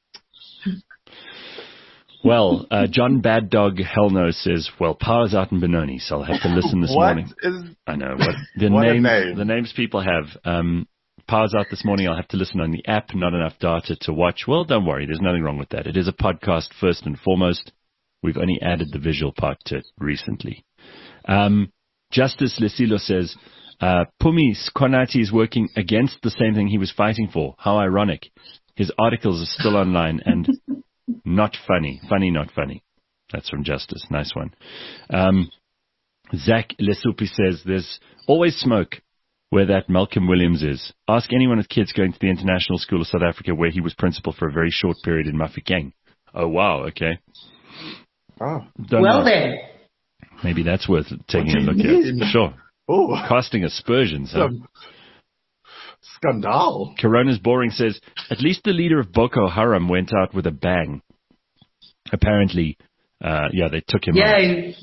Well, uh, John Bad Dog Hellno says, well, power's out in Benoni, so I'll have to listen this what morning. is... I know. What, the, What a names, name. the names people have. Um, power's out this morning. I'll have to listen on the app. Not enough data to watch. Well, don't worry. There's nothing wrong with that. It is a podcast first and foremost. We've only added the visual part to it recently. Um, Justice Lesilo says, uh, Pumi Skonati is working against the same thing he was fighting for. How ironic. His articles are still online and not funny. Funny, not funny. That's from Justice. Nice one. Um, Zach Lesupi says, there's always smoke where that Malcolm Williams is. Ask anyone with kids going to the International School of South Africa where he was principal for a very short period in Mafeking. Oh, wow. Okay. Oh. Don't Well know. then, Maybe that's worth taking a What look do you at. mean? Sure. Oh, Casting aspersions, huh? some scandal. Corona's Boring says, at least the leader of Boko Haram went out with a bang. Apparently, uh, yeah, they took him out. yeah,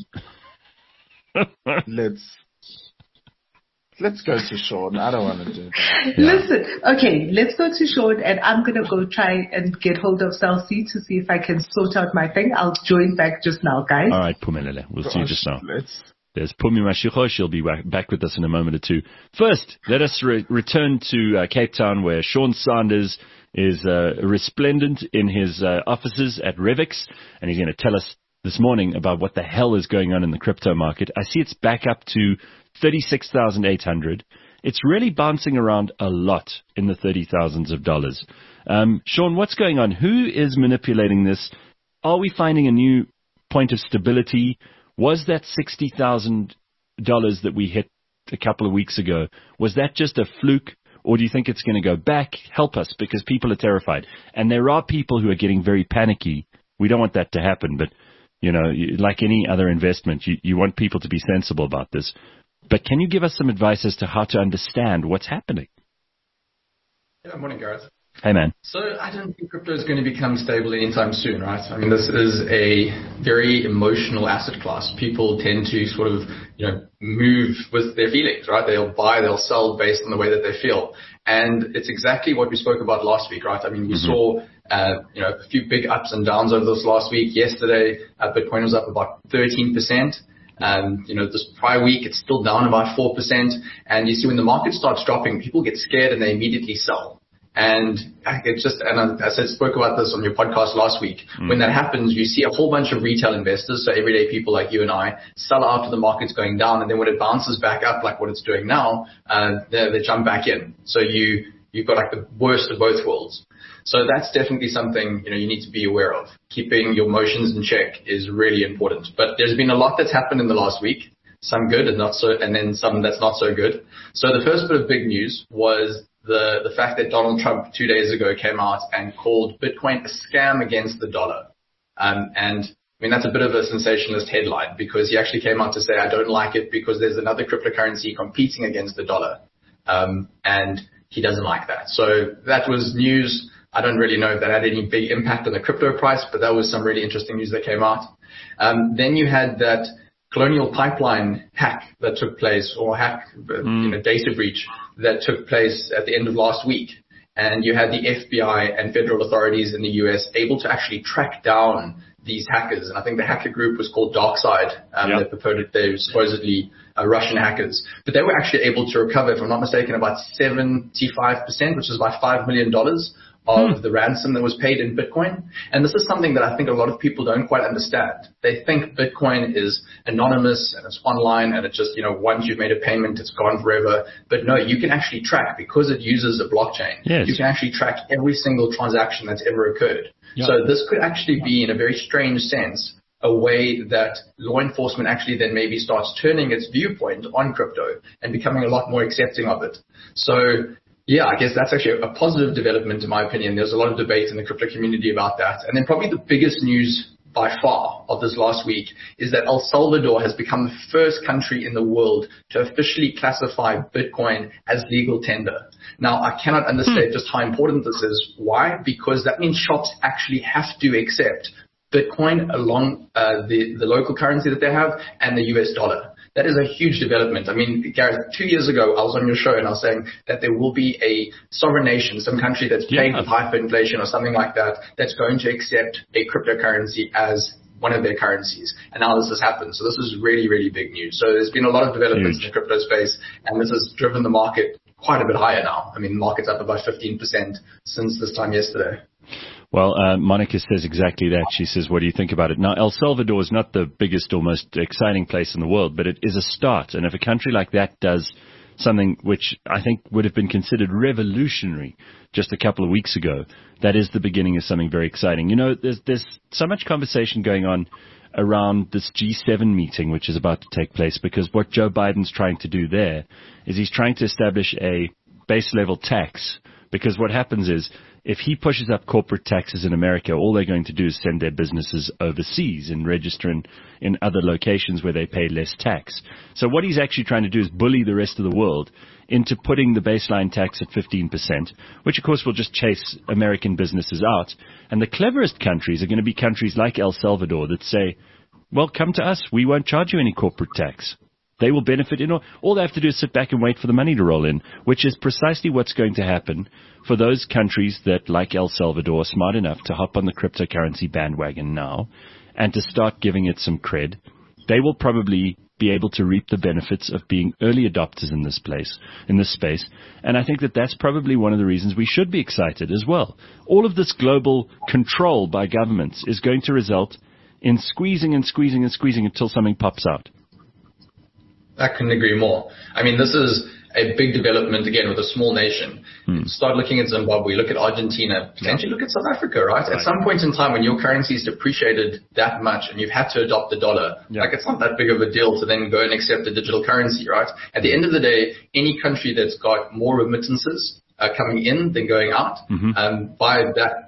Let's let's go to Sean. I don't want to do that. Yeah. Listen, okay, let's go to Sean, and I'm going to go try and get hold of Cell C to see if I can sort out my thing. I'll join back just now, guys. All right, Pumelele. We'll see you Gosh, just now. Let's. There's Pumi Mashiko. She'll be back, back with us in a moment or two. First, let us re- return to uh, Cape Town, where Sean Sanders is uh, resplendent in his uh, offices at Revix, and he's going to tell us this morning about what the hell is going on in the crypto market. I see it's back up to thirty-six thousand eight hundred. It's really bouncing around a lot in the thirty thousands of dollars. Um, Sean, what's going on? Who is manipulating this? Are we finding a new point of stability? Was that sixty thousand dollars that we hit a couple of weeks ago, was that just a fluke, or do you think it's going to go back? Help us, because people are terrified. And there are people who are getting very panicky. We don't want that to happen, but You know, you, like any other investment, you, you want people to be sensible about this. But can you give us some advice as to how to understand what's happening? Yeah, morning, Gareth. Hey, man. So I don't think crypto is going to become stable anytime soon, right? I mean, this is a very emotional asset class. People tend to sort of, you know, move with their feelings, right? They'll buy, they'll sell based on the way that they feel. And it's exactly what we spoke about last week, right? I mean, we mm-hmm. saw, uh, you know, a few big ups and downs over this last week. Yesterday, uh, Bitcoin was up about thirteen percent. Um, you know, this prior week, it's still down about four percent. And you see when the market starts dropping, people get scared and they immediately sell. And it just, and I said, spoke about this on your podcast last week. Mm. When that happens, you see a whole bunch of retail investors, so everyday people like you and I, sell out to the market's going down. And then when it bounces back up, like what it's doing now, uh, they, they jump back in. So you, you've got like the worst of both worlds. So that's definitely something, you know, you need to be aware of. Keeping your emotions in check is really important. But there's been a lot that's happened in the last week. Some good and not so, and then some that's not so good. So the first bit of big news was the, the fact that Donald Trump two days ago came out and called Bitcoin a scam against the dollar. Um, and I mean, that's a bit of a sensationalist headline because he actually came out to say, I don't like it because there's another cryptocurrency competing against the dollar. Um, and he doesn't like that. So that was news. I don't really know if that had any big impact on the crypto price, but that was some really interesting news that came out. Um, then you had that Colonial Pipeline hack that took place, or hack, mm. you know, data breach that took place at the end of last week. And you had the F B I and federal authorities in the U S able to actually track down these hackers. And I think the hacker group was called DarkSide. Um, yep. They purported they were supposedly uh, Russian hackers. But they were actually able to recover, if I'm not mistaken, about seventy-five percent, which is about five million dollars. Of hmm. the ransom that was paid in Bitcoin. And this is something that I think a lot of people don't quite understand. They think Bitcoin is anonymous and it's online and it just, you know, once you've made a payment, it's gone forever. But no, you can actually track, because it uses a blockchain. Yes. You can actually track every single transaction that's ever occurred. Yep. So this could actually be, in a very strange sense, a way that law enforcement actually then maybe starts turning its viewpoint on crypto and becoming a lot more accepting of it. So yeah, I guess that's actually a positive development in my opinion. There's a lot of debate in the crypto community about that. And then probably the biggest news by far of this last week is that El Salvador has become the first country in the world to officially classify Bitcoin as legal tender. Now, I cannot understate just how important this is. Why? Because that means shops actually have to accept Bitcoin along uh, the, the local currency that they have and the U S dollar. That is a huge development. I mean, Gareth, two years ago, I was on your show and I was saying that there will be a sovereign nation, some country that's plagued yeah. with hyperinflation or something like that, that's going to accept a cryptocurrency as one of their currencies. And now this has happened. So this is really, really big news. So there's been a lot of developments huge. in the crypto space, and this has driven the market quite a bit higher now. I mean, the market's up about fifteen percent since this time yesterday. Well, uh, Monica says exactly that. She says, what do you think about it? Now, El Salvador is not the biggest or most exciting place in the world, but it is a start. And if a country like that does something which I think would have been considered revolutionary just a couple of weeks ago, that is the beginning of something very exciting. You know, there's, there's so much conversation going on around this G seven meeting, which is about to take place, because what Joe Biden's trying to do there is he's trying to establish a base level tax, because what happens is, if he pushes up corporate taxes in America, all they're going to do is send their businesses overseas and register in, in other locations where they pay less tax. So what he's actually trying to do is bully the rest of the world into putting the baseline tax at fifteen percent, which of course will just chase American businesses out. And the cleverest countries are going to be countries like El Salvador that say, well, come to us. We won't charge you any corporate tax. They will benefit. In all, all they have to do is sit back and wait for the money to roll in, which is precisely what's going to happen for those countries that, like El Salvador, are smart enough to hop on the cryptocurrency bandwagon now and to start giving it some cred. They will probably be able to reap the benefits of being early adopters in this place, in this space. And I think that that's probably one of the reasons we should be excited as well. All of this global control by governments is going to result in squeezing and squeezing and squeezing until something pops out. I couldn't agree more. I mean, this is a big development, again, with a small nation. Hmm. Start looking at Zimbabwe, look at Argentina, potentially look at South Africa, right? right? At some point in time when your currency is depreciated that much and you've had to adopt the dollar, yeah. like it's not that big of a deal to then go and accept a digital currency, right? At the end of the day, any country that's got more remittances uh, coming in than going out, mm-hmm. um, by that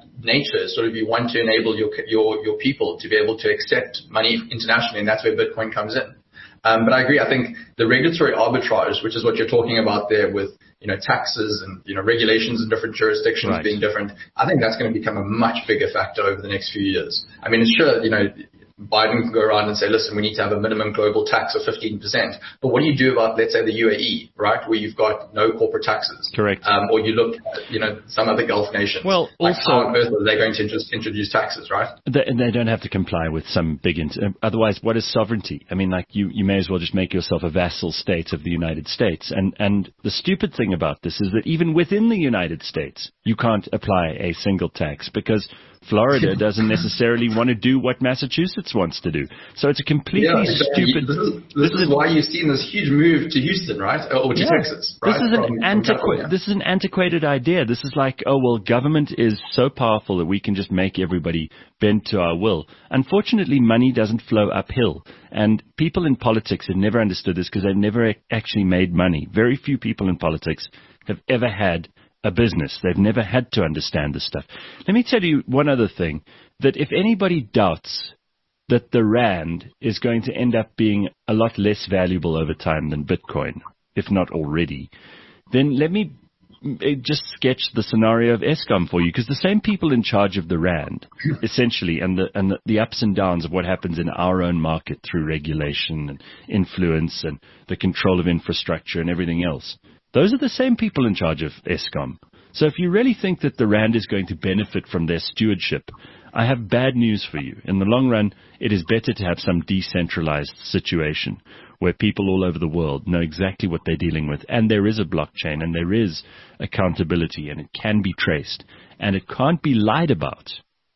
nature, sort of you want to enable your your your people to be able to accept money internationally, and that's where Bitcoin comes in. Um, but I agree. I think the regulatory arbitrage, which is what you're talking about there with, you know, taxes and, you know, regulations in different jurisdictions right. being different, I think that's going to become a much bigger factor over the next few years. I mean, sure, you know, Biden can go around and say, listen, we need to have a minimum global tax of fifteen percent. But what do you do about, let's say, the U A E, right, where you've got no corporate taxes? Correct. Um, or you look at, you know, some other Gulf nations. Well, like also, how on earth are they going to just introduce taxes, right? They, they don't have to comply with some big, int- otherwise, what is sovereignty? I mean, like, you, you may as well just make yourself a vassal state of the United States. And, and the stupid thing about this is that even within the United States, you can't apply a single tax because Florida doesn't necessarily want to do what Massachusetts wants to do. So it's a completely yeah, exactly. stupid... This is, this this is why you've seen this huge move to Houston, right? Or to yeah. Texas, right? This is, an from, antiqu- from this is an antiquated idea. This is like, oh, well, government is so powerful that we can just make everybody bend to our will. Unfortunately, money doesn't flow uphill. And people in politics have never understood this because they've never actually made money. Very few people in politics have ever had a business. They've never had to understand this stuff. Let me tell you one other thing, that if anybody doubts that the Rand is going to end up being a lot less valuable over time than Bitcoin, if not already, then let me just sketch the scenario of Eskom for you, because the same people in charge of the Rand, essentially, and the and the, the ups and downs of what happens in our own market through regulation and influence and the control of infrastructure and everything else, those are the same people in charge of Eskom. So if you really think that the Rand is going to benefit from their stewardship, I have bad news for you. In the long run, it is better to have some decentralized situation where people all over the world know exactly what they're dealing with, and there is a blockchain, and there is accountability, and it can be traced, and it can't be lied about.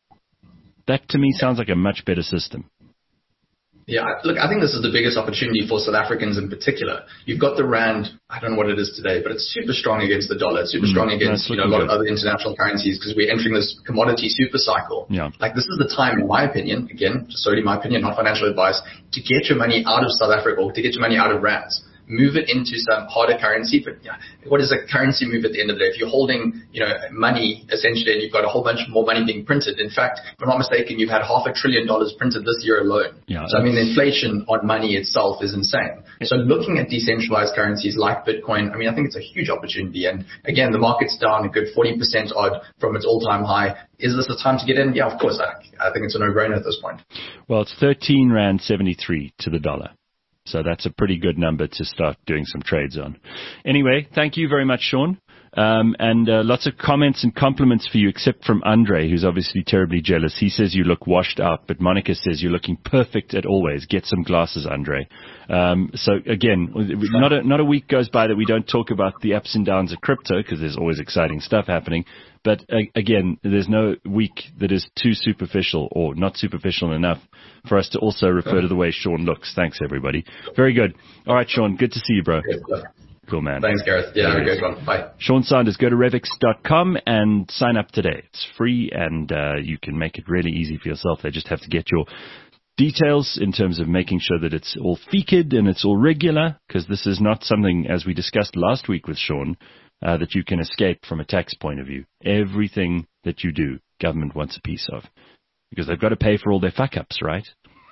That, to me, sounds like a much better system. Yeah, look, I think this is the biggest opportunity for South Africans in particular. You've got the Rand, I don't know what it is today, but it's super strong against the dollar. It's super strong mm, against you know, a lot good. of other international currencies because we're entering this commodity super cycle. Yeah. Like this is the time, in my opinion, again, just solely my opinion, not financial advice, to get your money out of South Africa or to get your money out of Rands. Move it into some harder currency, but you know, what is a currency move at the end of the day? If you're holding, you know, money essentially, and you've got a whole bunch more money being printed. In fact, if I'm not mistaken, you've had half a trillion dollars printed this year alone. Yeah, so I mean, the inflation on money itself is insane. So looking at decentralized currencies like Bitcoin, I mean, I think it's a huge opportunity. And again, the market's down a good forty percent odd from its all-time high. Is this the time to get in? Yeah, of course. I, I think it's a no-brainer at this point. Well, it's thirteen Rand seventy-three to the dollar. So that's a pretty good number to start doing some trades on. Anyway, thank you very much, Sean. Um, and uh, lots of comments and compliments for you, except from Andre, who's obviously terribly jealous. He says you look washed out, but Monica says you're looking perfect at always. Get some glasses, Andre. Um, so again, not a, not a week goes by that we don't talk about the ups and downs of crypto, because there's always exciting stuff happening. But uh, again, there's no week that is too superficial or not superficial enough for us to also refer to the way Sean looks. Thanks, everybody. Very good. All right, Sean, good to see you, bro. Cool, man. Thanks, Gareth. Yeah, have a good one. Bye. Sean Sanders, go to Revix dot com and sign up today. It's free, and uh, you can make it really easy for yourself. They just have to get your details in terms of making sure that it's all featured and it's all regular, because this is not something, as we discussed last week with Sean, uh, that you can escape from a tax point of view. Everything that you do, government wants a piece of, because they've got to pay for all their fuck-ups, right?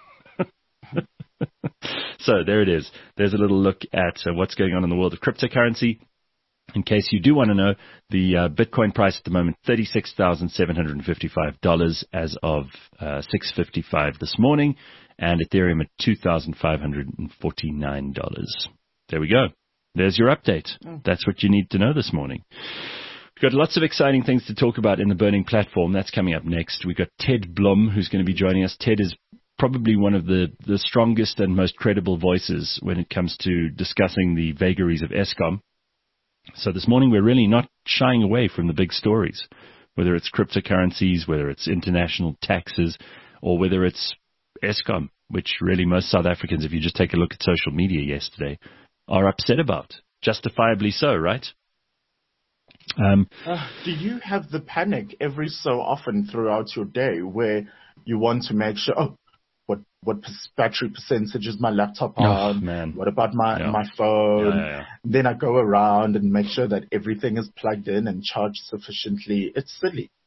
So there it is. There's a little look at uh, what's going on in the world of cryptocurrency. In case you do want to know, the uh, Bitcoin price at the moment, thirty-six thousand seven hundred fifty-five dollars as of uh, six fifty-five this morning, and Ethereum at two thousand five hundred forty-nine dollars. There we go. There's your update. That's what you need to know this morning. We've got lots of exciting things to talk about in the Burning Platform. That's coming up next. We've got Ted Blum, who's going to be joining us. Ted is probably one of the, the strongest and most credible voices when it comes to discussing the vagaries of Eskom. So this morning we're really not shying away from the big stories, whether it's cryptocurrencies, whether it's international taxes, or whether it's Eskom, which really most South Africans, if you just take a look at social media yesterday, are upset about. Justifiably so, right? Um, uh, do you have the panic every so often throughout your day where you want to make sure, oh, what what battery percentage is my laptop on? Oh, man. What about my, yeah. my phone? Yeah, yeah, yeah. Then I go around and make sure that everything is plugged in and charged sufficiently. It's silly.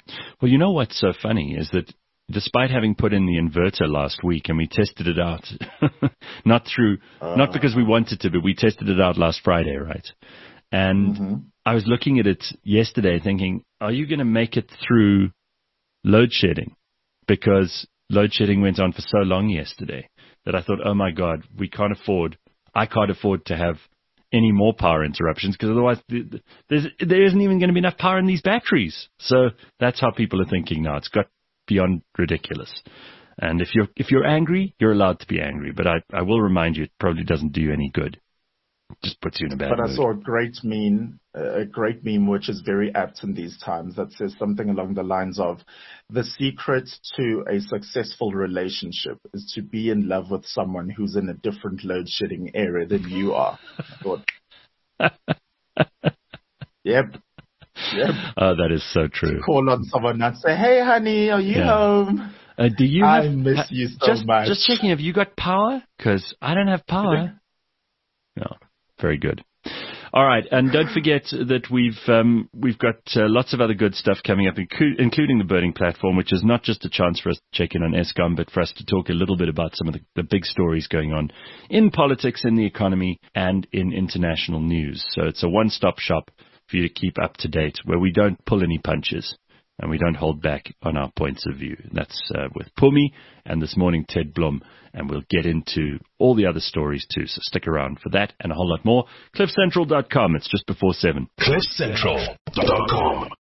Well, you know what's so funny is that despite having put in the inverter last week and we tested it out, not through, uh, not because we wanted to, but we tested it out last Friday, right? And mm-hmm. I was looking at it yesterday thinking, are you going to make it through load shedding? Because load shedding went on for so long yesterday that I thought, oh my God, we can't afford, I can't afford to have any more power interruptions because otherwise there's, there isn't even going to be enough power in these batteries. So that's how people are thinking now. It's got beyond ridiculous. And if you're if you're angry, you're allowed to be angry. But I, I will remind you, it probably doesn't do you any good. It just puts you in a bad But mood. I saw a great meme, a great meme which is very apt in these times that says something along the lines of, the secret to a successful relationship is to be in love with someone who's in a different load shedding area than you are. I thought, yep. Yep. Oh, that is so true. Call on someone and say, hey, honey, are you yeah. home? Uh, do you I have, miss ha- you so just, much. Just checking, have you got power? Because I don't have power. No, very good. All right, and don't forget that we've um, we've got uh, lots of other good stuff coming up, incu- including the Birding Platform, which is not just a chance for us to check in on Eskom, but for us to talk a little bit about some of the, the big stories going on in politics, in the economy, and in international news. So it's a one-stop shop for you to keep up to date, where we don't pull any punches and we don't hold back on our points of view. That's uh, with Pumi and this morning Ted Blum, and we'll get into all the other stories too, so stick around for that and a whole lot more. cliff central dot com, it's just before seven. cliff central dot com